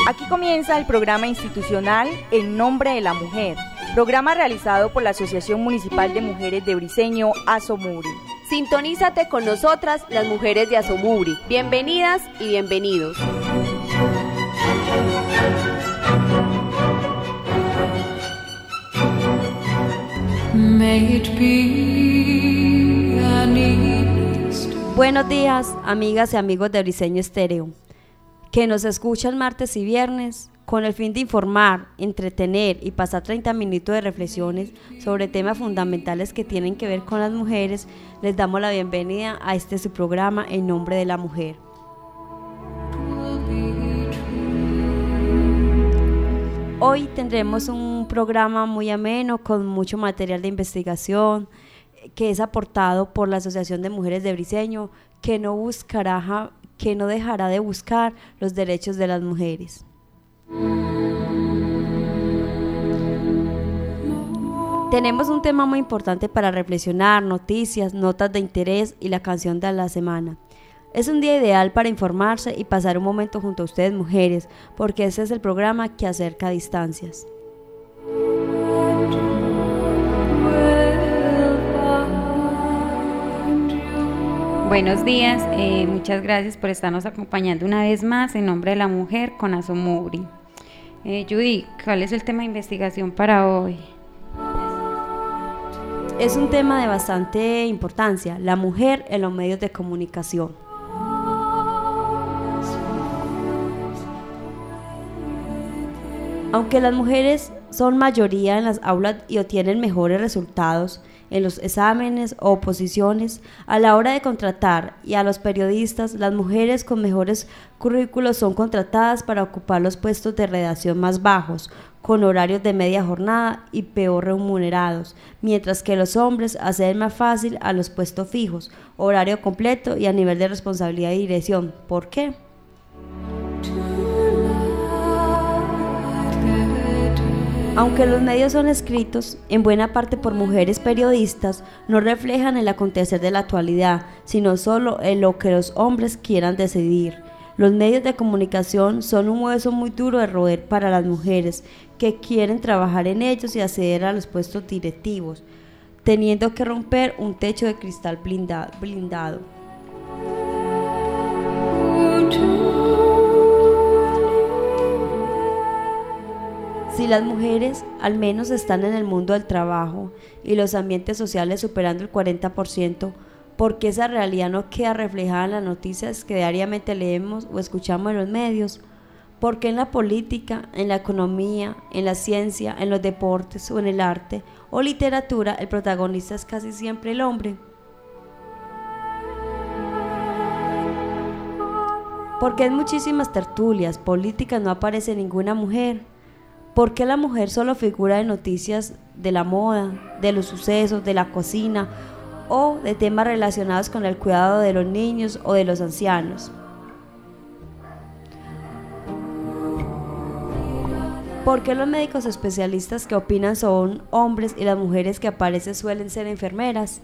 Aquí comienza el programa institucional En Nombre de la Mujer, programa realizado por la Asociación Municipal de Mujeres de Briceño, ASOMUBRI. Sintonízate con nosotras, las mujeres de ASOMUBRI. Bienvenidas y bienvenidos. Buenos días, amigas y amigos de Briceño Estéreo, que nos escuchan martes y viernes con el fin de informar, entretener y pasar 30 minutos de reflexiones sobre temas fundamentales que tienen que ver con las mujeres. Les damos la bienvenida a este su programa En Nombre de la Mujer. Hoy tendremos un programa muy ameno con mucho material de investigación que es aportado por la Asociación de Mujeres de Briceño, que no dejará de buscar los derechos de las mujeres. Tenemos un tema muy importante para reflexionar, noticias, notas de interés y la canción de la semana. Es un día ideal para informarse y pasar un momento junto a ustedes, mujeres, porque ese es el programa que acerca distancias. Buenos días, muchas gracias por estarnos acompañando una vez más en Nombre de la Mujer con ASOMUBRI. Judy, ¿cuál es el tema de investigación para hoy? Es un tema de bastante importancia, la mujer en los medios de comunicación. Aunque las mujeres son mayoría en las aulas y obtienen mejores resultados en los exámenes o oposiciones, a la hora de contratar y a los periodistas, las mujeres con mejores currículos son contratadas para ocupar los puestos de redacción más bajos, con horarios de media jornada y peor remunerados, mientras que los hombres acceden más fácil a los puestos fijos, horario completo y a nivel de responsabilidad y dirección. ¿Por qué? Aunque los medios son escritos, en buena parte por mujeres periodistas, no reflejan el acontecer de la actualidad, sino solo en lo que los hombres quieran decidir. Los medios de comunicación son un hueso muy duro de roer para las mujeres que quieren trabajar en ellos y acceder a los puestos directivos, teniendo que romper un techo de cristal blindado. Si las mujeres al menos están en el mundo del trabajo y los ambientes sociales superando el 40%, ¿por qué esa realidad no queda reflejada en las noticias que diariamente leemos o escuchamos en los medios? ¿Por qué en la política, en la economía, en la ciencia, en los deportes o en el arte o literatura el protagonista es casi siempre el hombre? Porque en muchísimas tertulias políticas no aparece ninguna mujer. ¿Por qué la mujer solo figura en noticias de la moda, de los sucesos, de la cocina o de temas relacionados con el cuidado de los niños o de los ancianos? ¿Por qué los médicos especialistas que opinan son hombres y las mujeres que aparecen suelen ser enfermeras?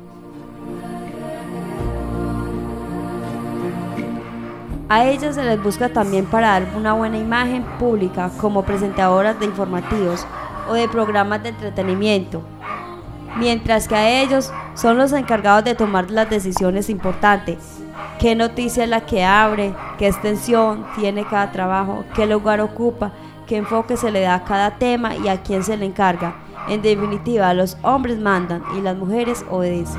A ellas se les busca también para dar una buena imagen pública como presentadoras de informativos o de programas de entretenimiento, mientras que a ellos son los encargados de tomar las decisiones importantes. ¿Qué noticia es la que abre? ¿Qué extensión tiene cada trabajo? ¿Qué lugar ocupa? ¿Qué enfoque se le da a cada tema y a quién se le encarga? En definitiva, los hombres mandan y las mujeres obedecen.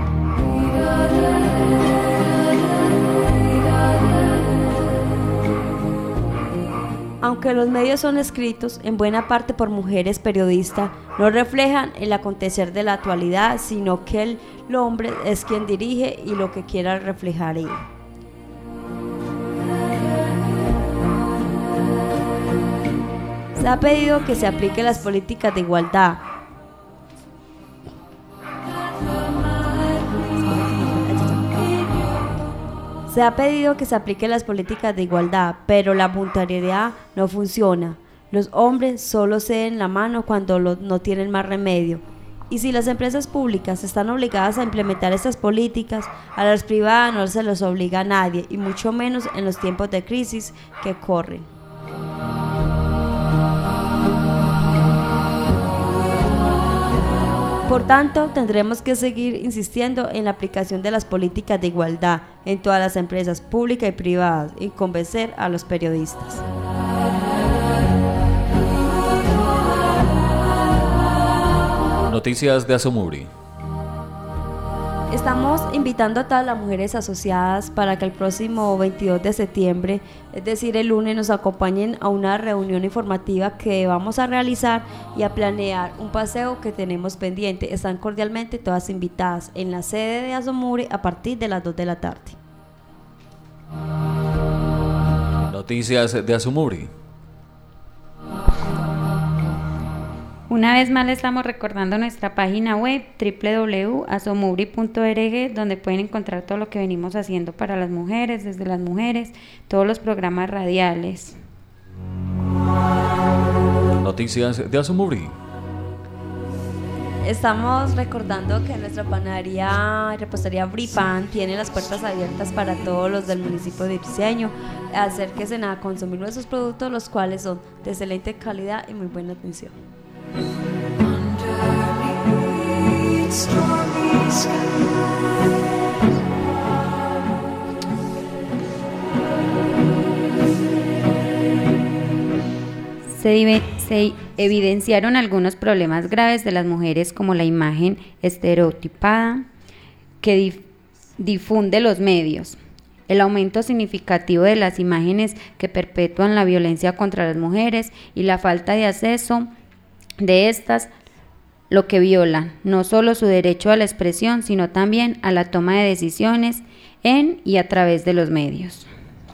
Aunque los medios son escritos, en buena parte por mujeres periodistas, no reflejan el acontecer de la actualidad, sino que el hombre es quien dirige y lo que quiera reflejar él. Se ha pedido que se apliquen las políticas de igualdad. Se ha pedido que se apliquen las políticas de igualdad, pero la voluntariedad no funciona. Los hombres solo ceden la mano cuando no tienen más remedio. Y si las empresas públicas están obligadas a implementar estas políticas, a las privadas no se les obliga a nadie, y mucho menos en los tiempos de crisis que corren. Por tanto, tendremos que seguir insistiendo en la aplicación de las políticas de igualdad en todas las empresas públicas y privadas y convencer a los periodistas. Noticias de Azomuri. Estamos invitando a todas las mujeres asociadas para que el próximo 22 de septiembre, es decir, el lunes, nos acompañen a una reunión informativa que vamos a realizar y a planear un paseo que tenemos pendiente. Están cordialmente todas invitadas en la sede de Azomuri a partir de las 2 de la tarde. Noticias de Azomuri. Una vez más le estamos recordando nuestra página web www.azomuri.org, donde pueden encontrar todo lo que venimos haciendo para las mujeres, desde las mujeres, todos los programas radiales. Noticias de Azomuri. Estamos recordando que nuestra panadería y repostería Bripan tiene las puertas abiertas para todos los del municipio de Briceño. Acérquense a consumir nuestros productos, los cuales son de excelente calidad y muy buena atención. Se evidenciaron algunos problemas graves de las mujeres, como la imagen estereotipada que difunde los medios, el aumento significativo de las imágenes que perpetúan la violencia contra las mujeres y la falta de acceso de estas, lo que viola no solo su derecho a la expresión, sino también a la toma de decisiones en y a través de los medios.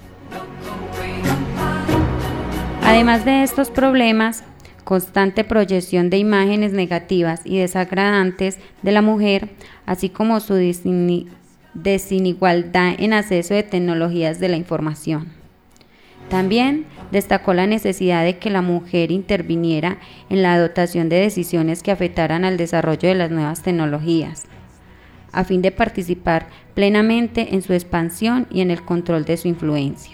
Además de estos problemas, constante proyección de imágenes negativas y desagradantes de la mujer, así como su desigualdad en acceso de tecnologías de la información. También destacó la necesidad de que la mujer interviniera en la adoptación de decisiones que afectaran al desarrollo de las nuevas tecnologías, a fin de participar plenamente en su expansión y en el control de su influencia.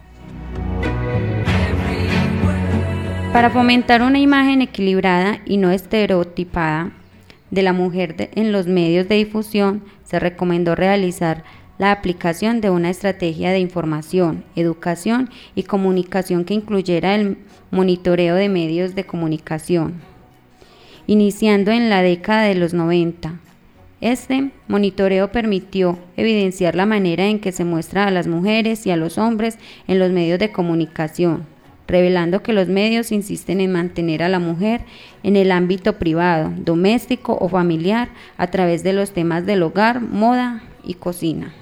Para fomentar una imagen equilibrada y no estereotipada de la mujer en los medios de difusión, se recomendó realizar la aplicación de una estrategia de información, educación y comunicación que incluyera el monitoreo de medios de comunicación, iniciando en la década de los 90. Este monitoreo permitió evidenciar la manera en que se muestra a las mujeres y a los hombres en los medios de comunicación, revelando que los medios insisten en mantener a la mujer en el ámbito privado, doméstico o familiar a través de los temas del hogar, moda y cocina.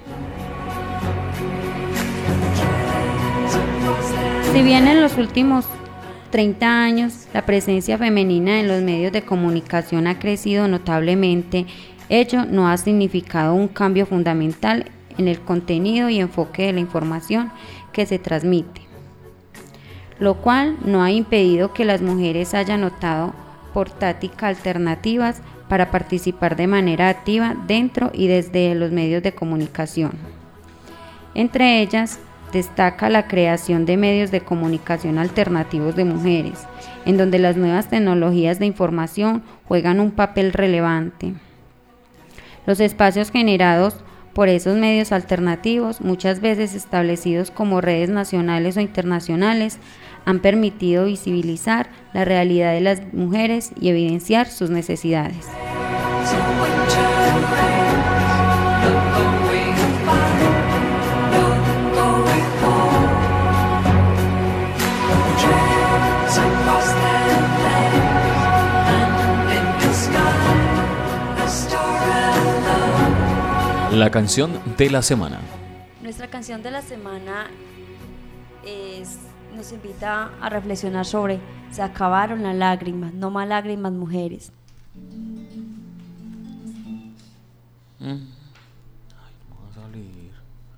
Si bien en los últimos 30 años la presencia femenina en los medios de comunicación ha crecido notablemente, ello no ha significado un cambio fundamental en el contenido y enfoque de la información que se transmite, lo cual no ha impedido que las mujeres hayan optado por tácticas alternativas para participar de manera activa dentro y desde los medios de comunicación. Entre ellas, destaca la creación de medios de comunicación alternativos de mujeres, en donde las nuevas tecnologías de información juegan un papel relevante. Los espacios generados por esos medios alternativos, muchas veces establecidos como redes nacionales o internacionales, han permitido visibilizar la realidad de las mujeres y evidenciar sus necesidades. La canción de la semana. Nuestra canción de la semana nos invita a reflexionar sobre se acabaron las lágrimas, no más lágrimas, mujeres. Ay, no va a salir.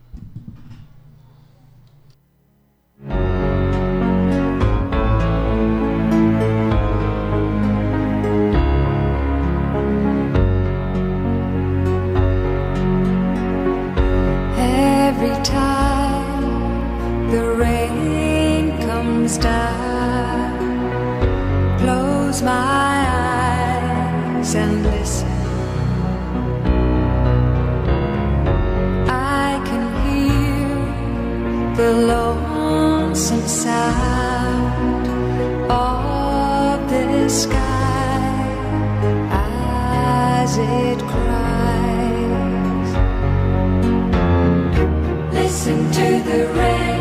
Every time the rain comes down, close my eyes and listen. lonesome sound of the sky as it cries. Listen to the rain.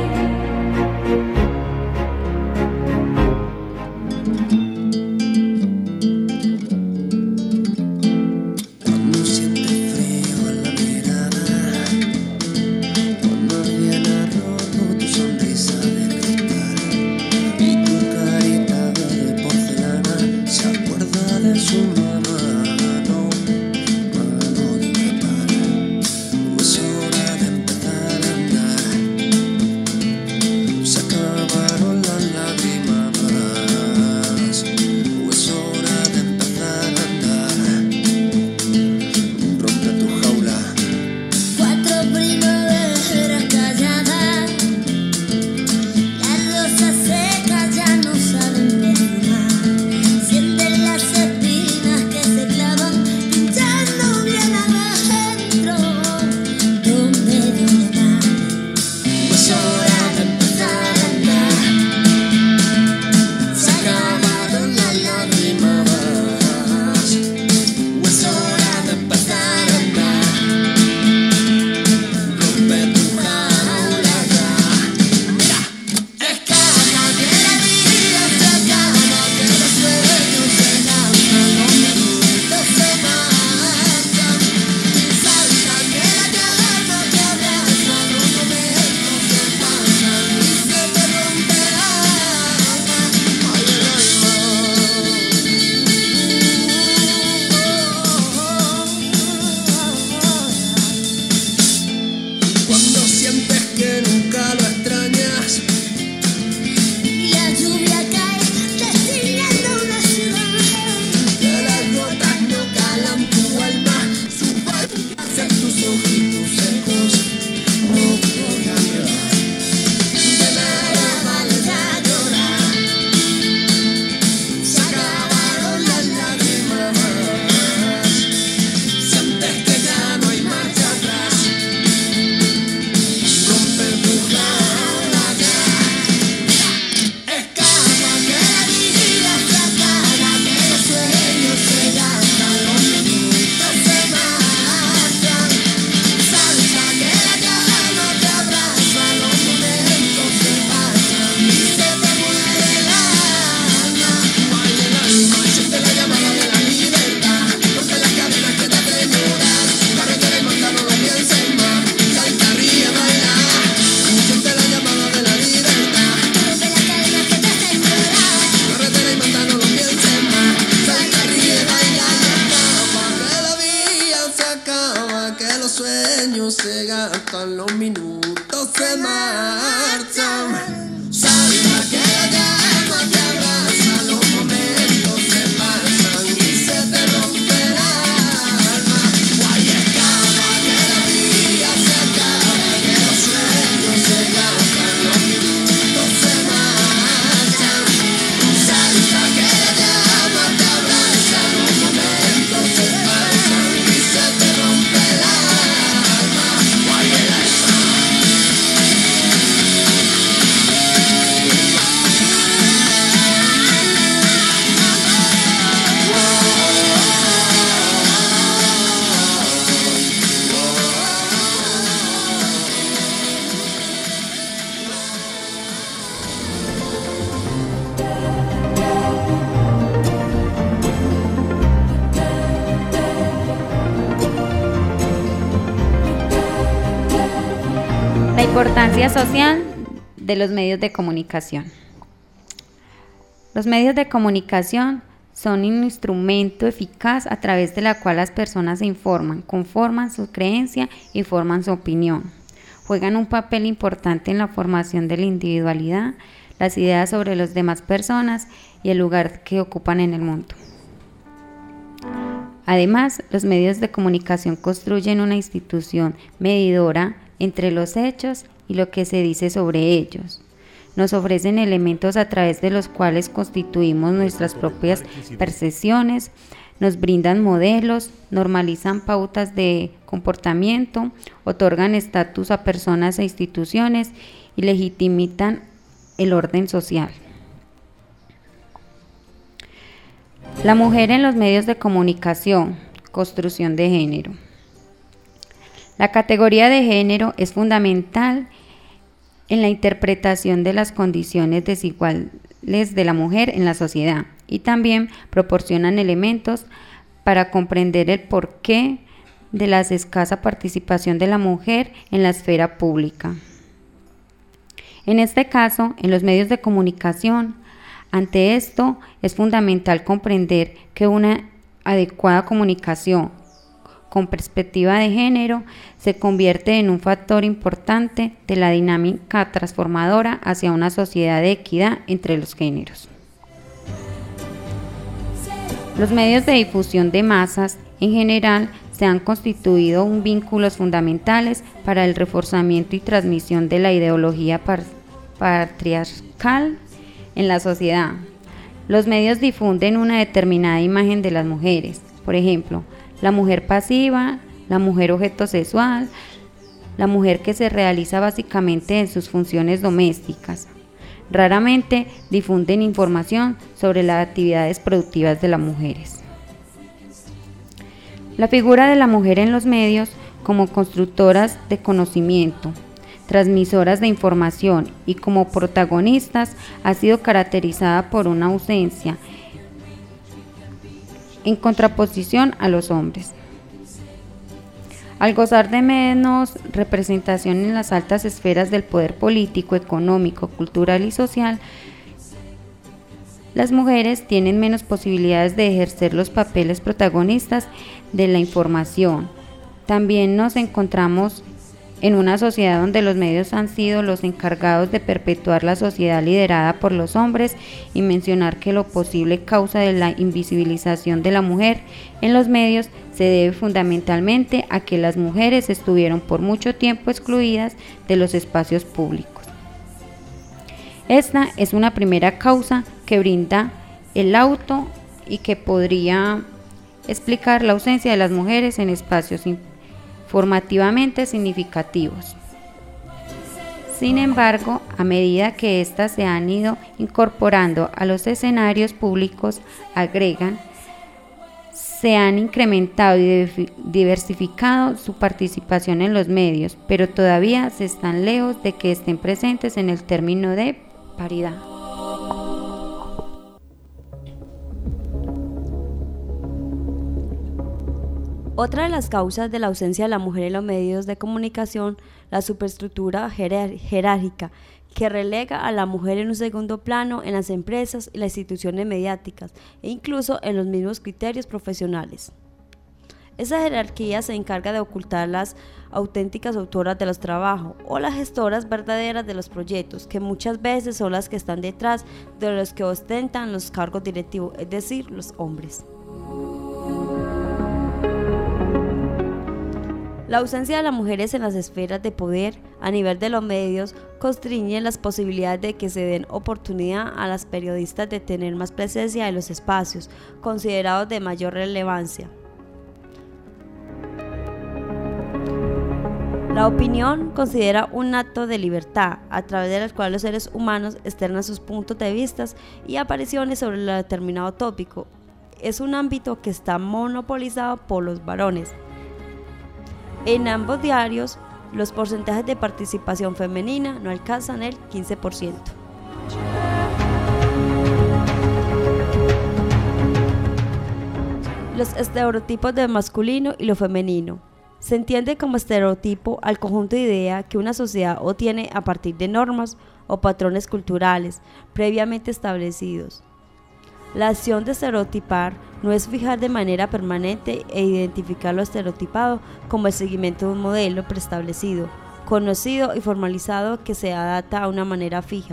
Se gastan los minutos, se marchan. Salva que la llama te abraza, los momentos se pasan y se te rompe el alma. Guay, escapa que la vida se acaba, que los sueños se gastan, los minutos se marchan. Salva que la llama te abraza, los momentos se pasan y se te rompe el alma. La importancia social de los medios de comunicación. Los medios de comunicación son un instrumento eficaz a través de la cual las personas se informan, conforman su creencia y forman su opinión. Juegan un papel importante en la formación de la individualidad, las ideas sobre las demás personas y el lugar que ocupan en el mundo. Además, los medios de comunicación construyen una institución medidora entre los hechos y lo que se dice sobre ellos. Nos ofrecen elementos a través de los cuales constituimos nuestras propias percepciones, nos brindan modelos, normalizan pautas de comportamiento, otorgan estatus a personas e instituciones y legitimitan el orden social. La mujer en los medios de comunicación, construcción de género. La categoría de género es fundamental en la interpretación de las condiciones desiguales de la mujer en la sociedad y también proporcionan elementos para comprender el porqué de la escasa participación de la mujer en la esfera pública. En este caso, en los medios de comunicación, ante esto es fundamental comprender que una adecuada comunicación con perspectiva de género se convierte en un factor importante de la dinámica transformadora hacia una sociedad de equidad entre los géneros. Los medios de difusión de masas en general se han constituido un vínculos fundamentales para el reforzamiento y transmisión de la ideología patriarcal en la sociedad. Los medios difunden una determinada imagen de las mujeres, por ejemplo, la mujer pasiva, la mujer objeto sexual, la mujer que se realiza básicamente en sus funciones domésticas. Raramente difunden información sobre las actividades productivas de las mujeres. La figura de la mujer en los medios como constructoras de conocimiento, transmisoras de información y como protagonistas ha sido caracterizada por una ausencia en contraposición a los hombres. Al gozar de menos representación en las altas esferas del poder político, económico, cultural y social, las mujeres tienen menos posibilidades de ejercer los papeles protagonistas de la información. También nos encontramos en una sociedad donde los medios han sido los encargados de perpetuar la sociedad liderada por los hombres y mencionar que lo posible causa de la invisibilización de la mujer en los medios se debe fundamentalmente a que las mujeres estuvieron por mucho tiempo excluidas de los espacios públicos. Esta es una primera causa que brinda el auto y que podría explicar la ausencia de las mujeres en espacios formativamente significativos. Sin embargo, a medida que éstas se han ido incorporando a los escenarios públicos, agregan, se han incrementado y diversificado su participación en los medios, pero todavía se están lejos de que estén presentes en el término de paridad. Otra de las causas de la ausencia de la mujer en los medios de comunicación, la superestructura jerárquica, que relega a la mujer en un segundo plano en las empresas y las instituciones mediáticas, e incluso en los mismos criterios profesionales. Esa jerarquía se encarga de ocultar las auténticas autoras de los trabajos o las gestoras verdaderas de los proyectos, que muchas veces son las que están detrás de los que ostentan los cargos directivos, es decir, los hombres. La ausencia de las mujeres en las esferas de poder a nivel de los medios constriñe las posibilidades de que se den oportunidad a las periodistas de tener más presencia en los espacios considerados de mayor relevancia. La opinión considera un acto de libertad a través del cual los seres humanos externan sus puntos de vista y apariciones sobre un determinado tópico. Es un ámbito que está monopolizado por los varones. En ambos diarios, los porcentajes de participación femenina no alcanzan el 15%. Los estereotipos de masculino y lo femenino. Se entiende como estereotipo al conjunto de ideas que una sociedad obtiene a partir de normas o patrones culturales previamente establecidos. La acción de estereotipar no es fijar de manera permanente e identificar lo estereotipado como el seguimiento de un modelo preestablecido, conocido y formalizado que se adapta a una manera fija.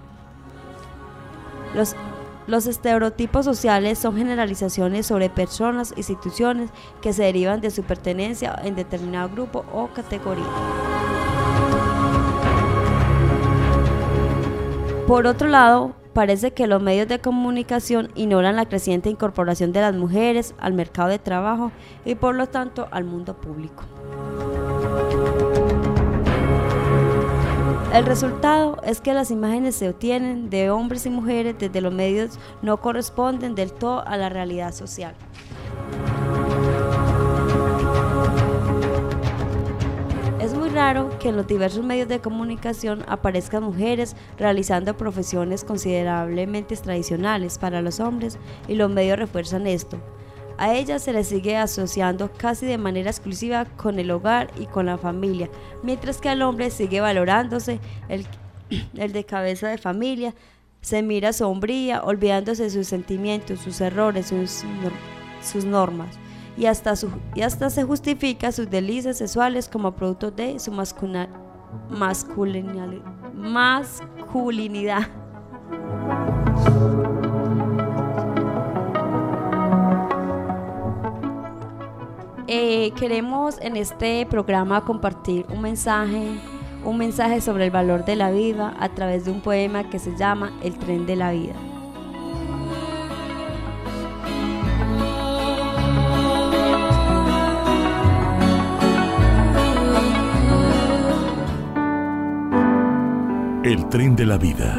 Los estereotipos sociales son generalizaciones sobre personas e instituciones que se derivan de su pertenencia en determinado grupo o categoría. Por otro lado, parece que los medios de comunicación ignoran la creciente incorporación de las mujeres al mercado de trabajo y por lo tanto al mundo público. El resultado es que las imágenes se obtienen de hombres y mujeres desde los medios no corresponden del todo a la realidad social. Es muy raro que en los diversos medios de comunicación aparezcan mujeres realizando profesiones considerablemente tradicionales para los hombres y los medios refuerzan esto. A ellas se les sigue asociando casi de manera exclusiva con el hogar y con la familia, mientras que al hombre sigue valorándose el de cabeza de familia, se mira sombría, olvidándose de sus sentimientos, sus errores, sus normas, y hasta se justifica sus delicias sexuales como producto de su masculinidad. Queremos en este programa compartir un mensaje sobre el valor de la vida a través de un poema que se llama El tren de la vida. El tren de la vida.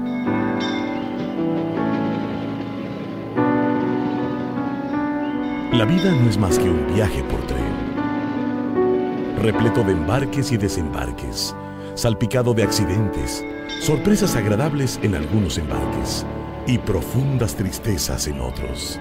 La vida no es más que un viaje por tren, repleto de embarques y desembarques, salpicado de accidentes, sorpresas agradables en algunos embarques y profundas tristezas en otros.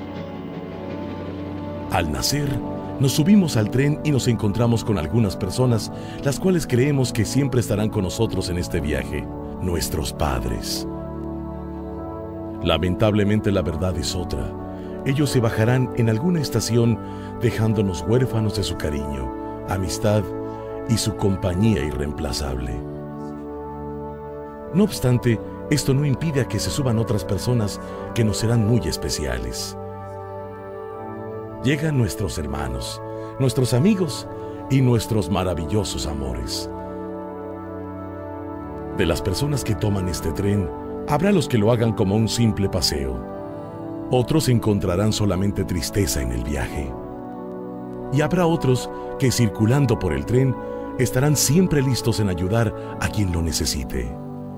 Al nacer, nos subimos al tren y nos encontramos con algunas personas, las cuales creemos que siempre estarán con nosotros en este viaje, nuestros padres. Lamentablemente la verdad es otra. Ellos se bajarán en alguna estación dejándonos huérfanos de su cariño, amistad y su compañía irreemplazable. No obstante, esto no impide a que se suban otras personas que nos serán muy especiales. Llegan nuestros hermanos, nuestros amigos y nuestros maravillosos amores. De las personas que toman este tren, habrá los que lo hagan como un simple paseo. Otros encontrarán solamente tristeza en el viaje. Y habrá otros que, circulando por el tren, estarán siempre listos en ayudar a quien lo necesite.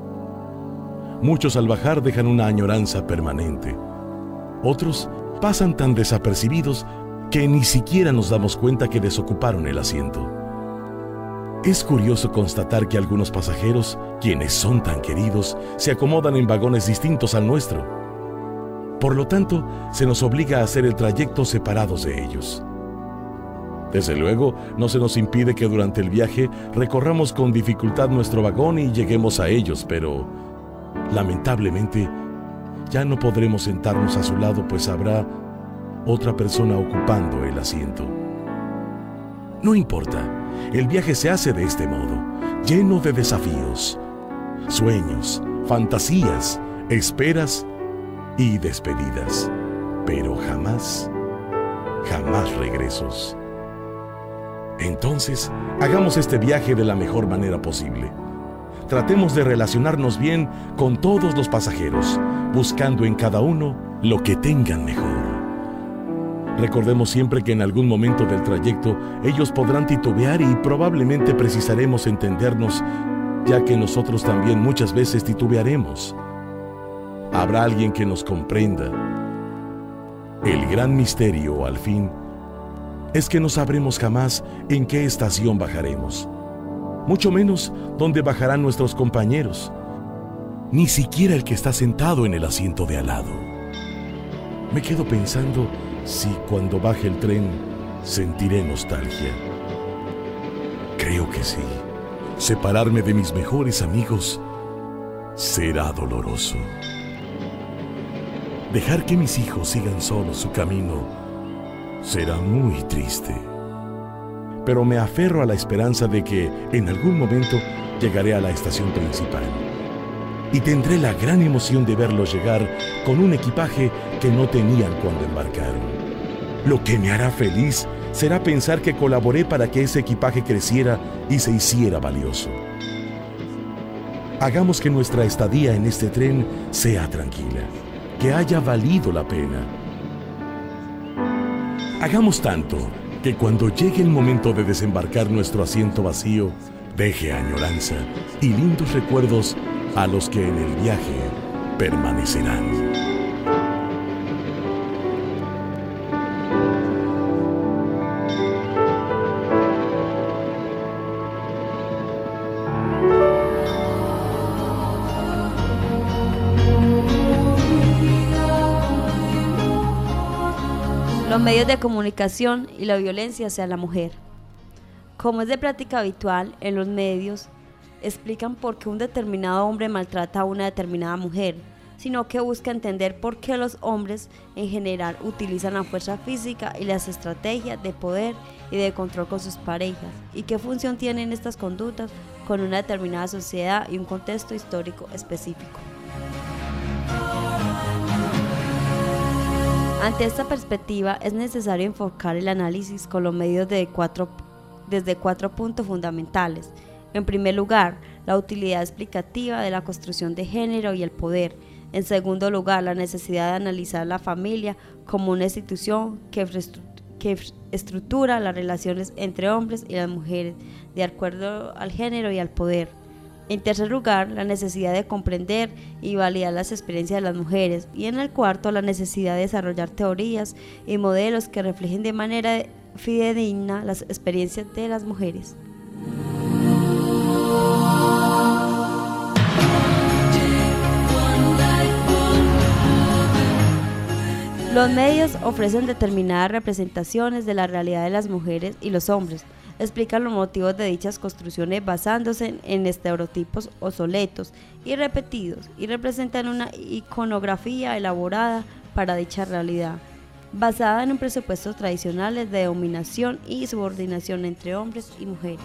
Muchos al bajar dejan una añoranza permanente. Otros pasan tan desapercibidos que ni siquiera nos damos cuenta que desocuparon el asiento. Es curioso constatar que algunos pasajeros, quienes son tan queridos, se acomodan en vagones distintos al nuestro. Por lo tanto, se nos obliga a hacer el trayecto separados de ellos. Desde luego, no se nos impide que durante el viaje recorramos con dificultad nuestro vagón y lleguemos a ellos, pero lamentablemente ya no podremos sentarnos a su lado, pues habrá otra persona ocupando el asiento. No importa, el viaje se hace de este modo, lleno de desafíos, sueños, fantasías, esperas y despedidas, pero jamás regresos. Entonces, hagamos este viaje de la mejor manera posible. Tratemos de relacionarnos bien con todos los pasajeros, buscando en cada uno lo que tengan mejor. Recordemos siempre que en algún momento del trayecto ellos podrán titubear y probablemente precisaremos entendernos, ya que nosotros también muchas veces titubearemos. Habrá alguien que nos comprenda. El gran misterio, al fin, es que no sabremos jamás en qué estación bajaremos, mucho menos dónde bajarán nuestros compañeros, ni siquiera el que está sentado en el asiento de al lado. Me quedo pensando si cuando baje el tren sentiré nostalgia. Creo que sí. Separarme de mis mejores amigos será doloroso. Dejar que mis hijos sigan solos su camino será muy triste. Pero me aferro a la esperanza de que en algún momento llegaré a la estación principal y tendré la gran emoción de verlos llegar con un equipaje que no tenían cuando embarcaron. Lo que me hará feliz será pensar que colaboré para que ese equipaje creciera y se hiciera valioso. Hagamos que nuestra estadía en este tren sea tranquila, que haya valido la pena. Hagamos tanto que cuando llegue el momento de desembarcar nuestro asiento vacío, deje añoranza y lindos recuerdos a los que en el viaje permanecerán. Los medios de comunicación y la violencia hacia la mujer. Como es de práctica habitual en los medios, explican por qué un determinado hombre maltrata a una determinada mujer, sino que busca entender por qué los hombres en general utilizan la fuerza física y las estrategias de poder y de control con sus parejas, y qué función tienen estas conductas con una determinada sociedad y un contexto histórico específico. Ante esta perspectiva es necesario enfocar el análisis con los medios desde cuatro puntos fundamentales. En primer lugar, la utilidad explicativa de la construcción de género y el poder. En segundo lugar, la necesidad de analizar la familia como una institución que estructura las relaciones entre hombres y las mujeres, de acuerdo al género y al poder. En tercer lugar, la necesidad de comprender y validar las experiencias de las mujeres. Y en el cuarto, la necesidad de desarrollar teorías y modelos que reflejen de manera fidedigna las experiencias de las mujeres. Los medios ofrecen determinadas representaciones de la realidad de las mujeres y los hombres. Explican los motivos de dichas construcciones basándose en estereotipos obsoletos y repetidos, y representan una iconografía elaborada para dicha realidad, basada en un presupuestos tradicionales de dominación y subordinación entre hombres y mujeres.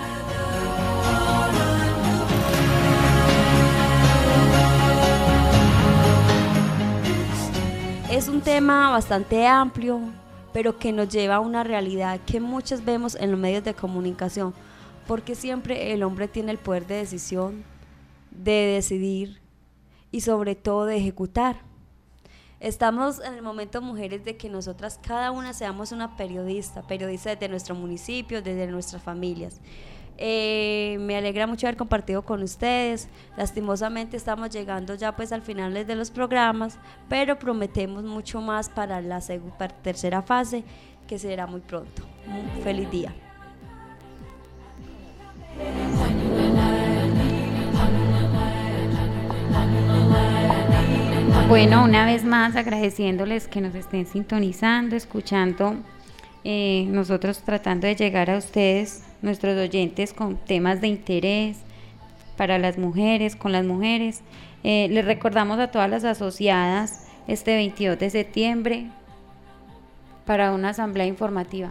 Es un tema bastante amplio, pero que nos lleva a una realidad que muchos vemos en los medios de comunicación, porque siempre el hombre tiene el poder de decisión, de decidir y sobre todo de ejecutar. Estamos en el momento, mujeres, de que nosotras cada una seamos una periodista desde nuestro municipio, desde nuestras familias. Me alegra mucho haber compartido con ustedes. Lastimosamente estamos llegando ya pues al final de los programas, pero prometemos mucho más para la tercera fase, que será muy pronto. Un feliz día. Bueno, una vez más agradeciéndoles que nos estén sintonizando, escuchando, nosotros tratando de llegar a ustedes, nuestros oyentes, con temas de interés para las mujeres, con las mujeres. Les recordamos a todas las asociadas este 22 de septiembre para una asamblea informativa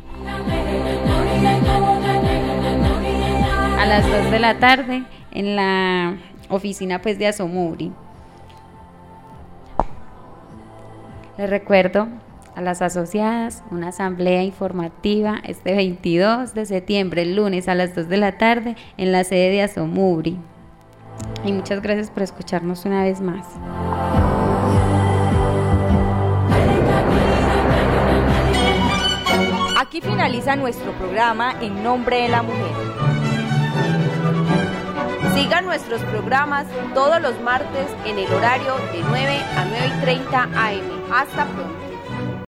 a las 2 de la tarde en la oficina pues de Asomubri. Les recuerdo a las asociadas una asamblea informativa este 22 de septiembre, el lunes a las 2 de la tarde en la sede de Asomubri. Y muchas gracias por escucharnos una vez más. Aquí finaliza nuestro programa En Nombre de la Mujer. Sigan nuestros programas todos los martes en el horario de 9 a 9:30 am. Hasta pronto.